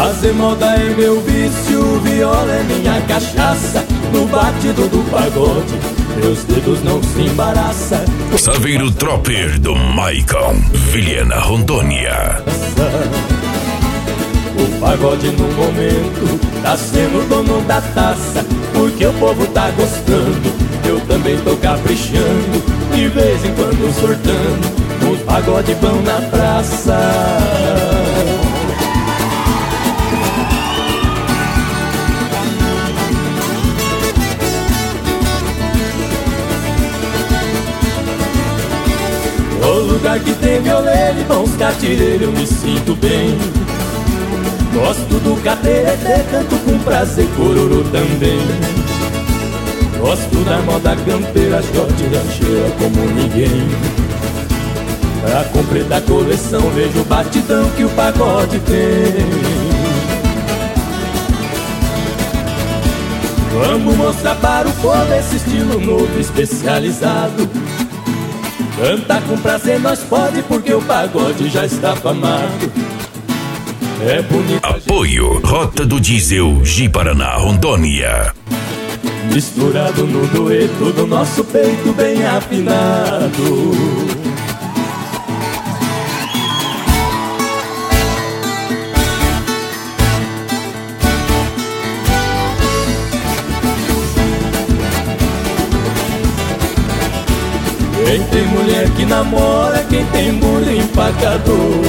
Fazer moda é meu vício, viola é minha cachaça. No batido do pagode, meus dedos não se embaraçam. Saveiro Tropper do Maicon, Vilhena, Rondônia. O pagode no momento tá sendo dono da taça, porque o povo tá gostando, eu também tô caprichando, de vez em quando surtando, os pagode vão na praça. O lugar que tem violeiro e bons catirelhos eu me sinto bem. Gosto do cateretê, canto com prazer, cororo também. Gosto da moda campeira, short rancheira como ninguém. Pra completar a coleção vejo o batidão que o pagode tem. Vamos mostrar para o povo esse estilo novo especializado. Cantar com prazer nós pode, porque o pagode já está famado. É bonito. Apoio Rota do Diesel, Ji-Paraná, Rondônia. Misturado no dueto do nosso peito bem afinado. Quem tem mulher que namora, quem tem mulher empacador.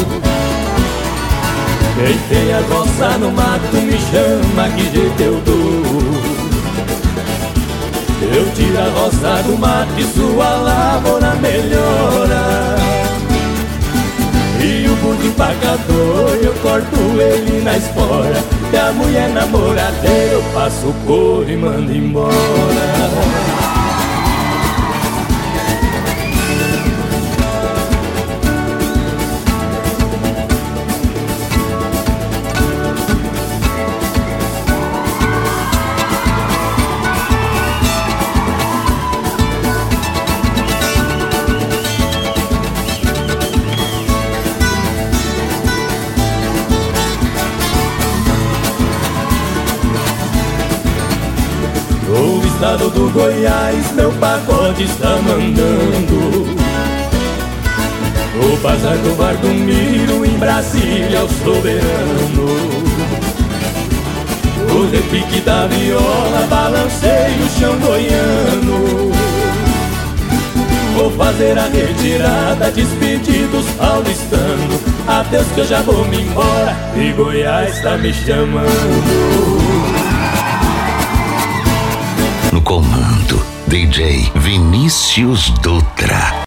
Quem tem a roça no mato me chama, que jeito eu dou. Eu tiro a roça do mato e sua lavoura melhora. E o burro empacador, eu corto ele na espora. E a mulher namoradeira, eu passo o couro e mando embora. O estado do Goiás, meu pagode está mandando. O bazar do Bar do Miro, em Brasília, o soberano. O repique da viola, balancei o chão goiano. Vou fazer a retirada, despedidos paulistanos. Adeus que eu já vou me embora, e Goiás tá me chamando. No comando, DJ Vinícius Dutra.